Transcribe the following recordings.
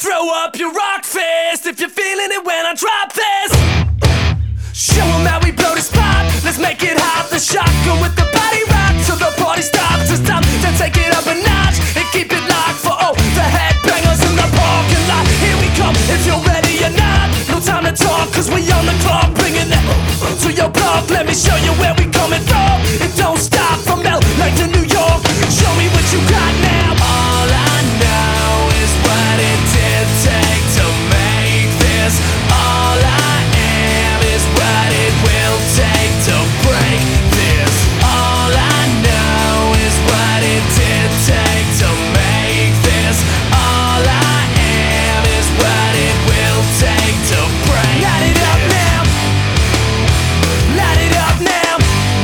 Throw up your rock fist if you're feeling it when I drop this. Show 'em how we blow this pop. Let's make it hot. The shotgun with the body rock till the party stops. It's time to take it up a notch and keep it locked for all the headbangers in the parking lot. Here we come, if you're ready or not. No time to talk, cause we on the clock. Bringing that to your block. Let me show you where we coming from. It don't stop from LA to New York. Show me what you got now. All I know is what it did take to make this. All I am is what it will take to break this. All I know is what it did take to make this. All I am is what it will take to break. Light it up now. Light it up now.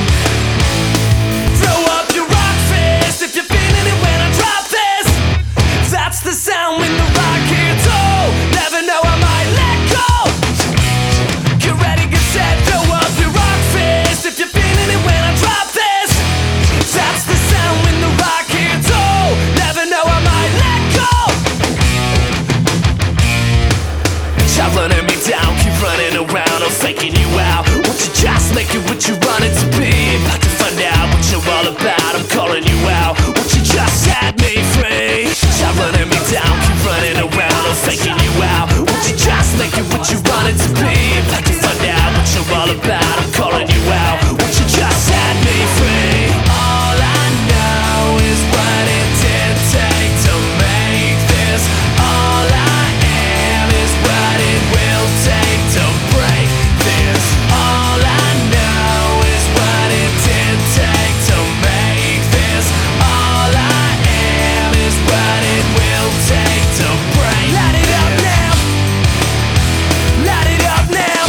Throw up your rock fist if you're feeling it when I drop this. That's the sound when the rock hits. Oh, never know I might let go. Get ready, get set, throw up your rock fist if you're feeling it when I drop this. That's the sound when the rock hits. Oh, never know I might let go. Stop running me down, keep running around, I'm faking you out. Won't you just make it what you want it to be? About to find out what you're all about, I'm calling you out. Won't you just set me free? Stop running me down, keep running around, I'm faking you out. Won't you just make it what you want it to be? About to find out what you're all about, I'm calling you out. Won't you just set me free? All I know is what it did take to make this. All I am is what it will take to break this. All I know is what it did take to make this. All I am is what it will take to break. Light it up now. Light it up now.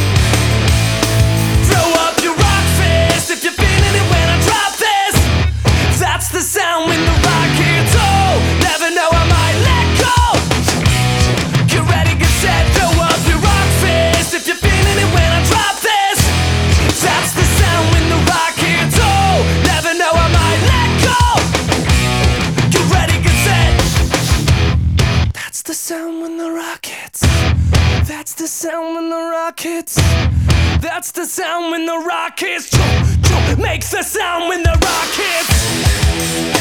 Throw up your rock fist if you're feeling it when I drop this. That's the sound when the rock hits. Oh, never know I might let go. Get ready, get set, throw up your rock fist if you're feeling it when I drop this. That's the sound when the rock hits. Oh, never know I might let go. Get ready, get set. That's the sound when the rock hits. That's the sound when the rock hits. That's the sound when the rock hits. Makes the sound when the rock hits.